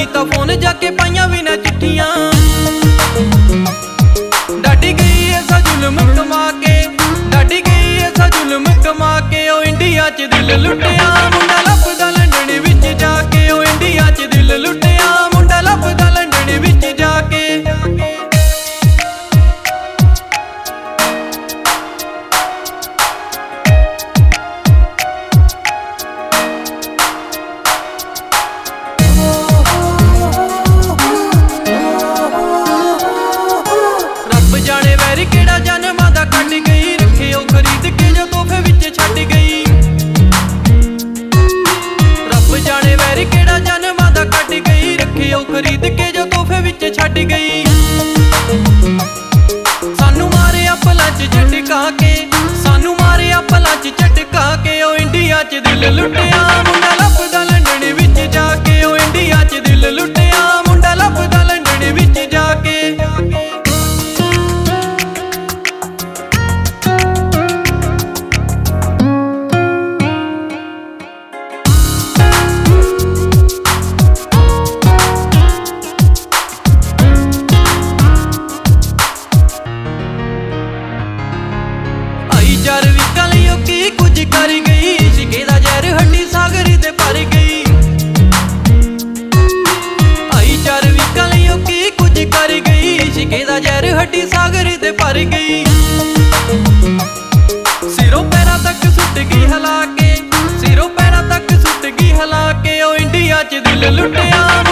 ਤਾਂ ਫੋਨ ਜਾ ਕੇ ਪਾਈਆਂ ਵੀ ਨਾ ਚਿੱਠੀਆਂ। ਡਾਢੀ ਗਈ ਐਸਾ ਜ਼ੁਲਮ ਕਮਾ ਕੇ, ਡਾਢੀ ਗਈ ਐਸਾ ਜ਼ੁਲਮ ਕਮਾ ਕੇ। ਉਹ ਇੰਡੀਆ 'ਚ ਦਿਲ ਲੁੱਟਿਆ ਮੁੰਡਾ ਲੱਭਦਾ ਲੰਡਨ ਵਿੱਚ ਜਾ ਕੇ। ਉਹ ਇੰਡੀਆ 'ਚ ਦਿਲ ਲੁੱਟਿਆ ਮੁੰਡਾ ਲੱਭਦਾ ਲੰਡਨ ਵਿੱਚ ਜਾ ਕੇ। जाने वैर केड़ा जन्मां दा कट गई, रखे ओ खरीद के जो तोहफे विच छड्ड गई। रब जाने वैर केड़ा जन्मां दा कट गई, रखे ओ खरीद के जो तोहफे विच छड्ड गई। सानू मारिया पलां च झटका के, सानू मारिया पलां च झटका के। ओ इंडिया च दिल लुटिया मुंडा लभदा लंडन विच जाके। ओ इंडिया च दिल लुटिया मुंडा लभदा लंडन विच जाके। चार वीकां लई ओ की कुछ कर गई, इश्के दा जहर हड्डी सागर ते भर गई। आई 4 वीकां लई ओ की कुछ कर गई, इश्के दा जहर हड्डी सागर ते भर गई। सिरों पैरां तक सुट गई हिला के, सिरों पैरां तक सुट गई हिला के। ओ इंडिया च दिल लुटिया